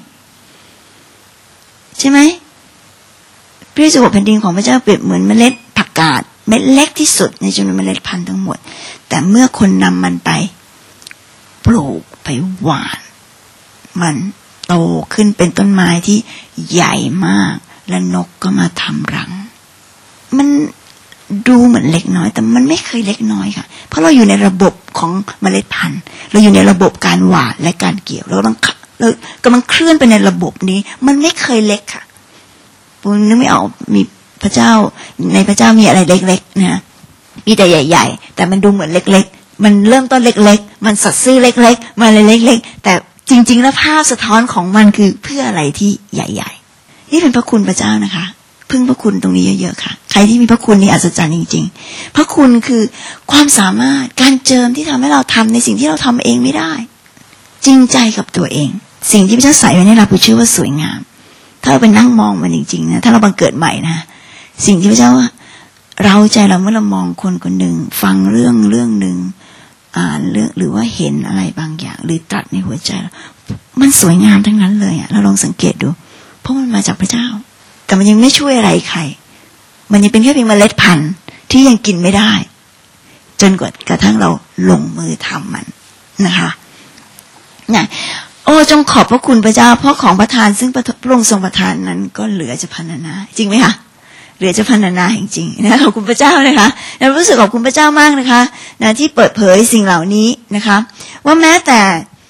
ใช่ไหมพระเจ้าแผ่นดินของพระเจ้าเปรียบเหมือนเมล็ดผักกาดเม็ดเล็กที่สุดในจำนวนเมล็ดพันธุ์ทั้งหมดแต่เมื่อคนนำมันไปปลูกไปหว่านมันโตขึ้นเป็นต้นไม้ที่ใหญ่มากและนกก็มาทำรังมันดูเหมือนเล็กน้อยแต่มันไม่เคยเล็กน้อยค่ะเพราะเราอยู่ในระบบของเมล็ดพันธุ์เราอยู่ในระบบการหว่านและการเกี่ยวเรากำลังเคลื่อนไปในระบบนี้มันไม่เคยเล็กค่ะผมนึกไม่ออกมีพระเจ้าในพระเจ้ามีอะไรเล็กๆนะมีแต่ใหญ่ๆแต่มันดูเหมือนเล็กๆมันเริ่มต้นเล็กๆมันสัตว์ซื่อเล็กๆมันเล็กๆแต่จริงๆแล้วภาพสะท้อนของมันคือเพื่ออะไรที่ใหญ่ๆนี่เป็นพระคุณพระเจ้านะคะพึ่งพระคุณตรงนี้เยอะๆค่ะใครที่มีพระคุณนี่อัศจรรย์จริงๆพระคุณคือความสามารถการเจิมที่ทำให้เราทำในสิ่งที่เราทำเองไม่ได้จริงใจกับตัวเองสิ่งที่พระเจ้าใส่ไว้ในเราคือชื่อว่าสวยงามถ้าเราไปนั่งมองมันจริงๆนะถ้าเราบังเกิดใหม่นะสิ่งที่พระเจ้าเราใจเราเมื่อเรามองคนคนหนึ่งฟังเรื่องหนึ่งอ่านเรื่องหรือว่าเห็นอะไรบางอย่างหรือตรัสในหัวใจมันสวยงามทั้งนั้นเลยอ่ะเราลองสังเกตดูเพราะมันมาจากพระเจ้าแต่มันยังไม่ช่วยอะไรใครมันยังเป็นแค่เพียงเมล็ดพันธุ์ที่ยังกินไม่ได้จนกระทั่งเราลงมือทำมันนะคะเนี่ยโอ้จงขอบพระคุณพระเจ้าเพราะของประทานซึ่งพระองค์ทรงประทานนั้นก็เหลือจะพรรณนาจริงไหมคะเหลือจะพรรณนาจริงๆนะขอบคุณพระเจ้านะคะรู้สึกขอบคุณพระเจ้ามากนะคะนะที่เปิดเผยสิ่งเหล่านี้นะคะว่าแม้แต่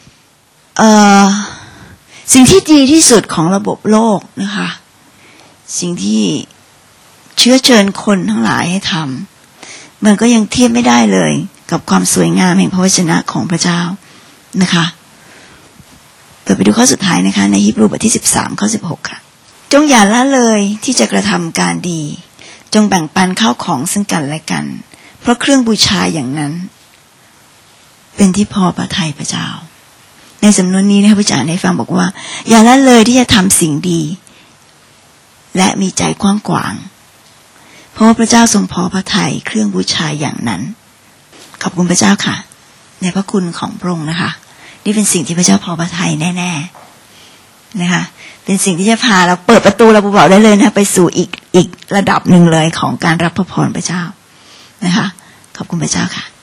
สิ่งที่ดีที่สุดของระบบโลกนะคะสิ่งที่เชื้อเชิญคนทั้งหลายให้ทำมันก็ยังเทียบไม่ได้เลยกับความสวยงามแห่งพระวจนะของพระเจ้านะคะไปดูข้อสุดท้ายนะคะในฮีบรูบทที่13ข้อ16ค่ะจงอย่าละเลยที่จะกระทำการดีจงแบ่งปันข้าวของซึ่งกันและกันเพราะเครื่องบูชาอย่างนั้นเป็นที่พอพระทัยพระเจ้าในสำนวนนี้นะคะพระอาจารย์ให้ฟังบอกว่าอย่าละเลยที่จะทำสิ่งดีและมีใจกว้างขวางเพราะว่าพระเจ้าทรงพอพระทัยเครื่องบูชาอย่างนั้นขอบคุณพระเจ้าค่ะในพระคุณของพระองค์นะคะนี่เป็นสิ่งที่พระเจ้าพอพระทัยแน่ๆนะคะเป็นสิ่งที่จะพาเราเปิดประตูเราบอกได้เลยนะไปสู่อีกระดับหนึ่งเลยของการรับพระพรพระเจ้านะคะขอบคุณพระเจ้าค่ะ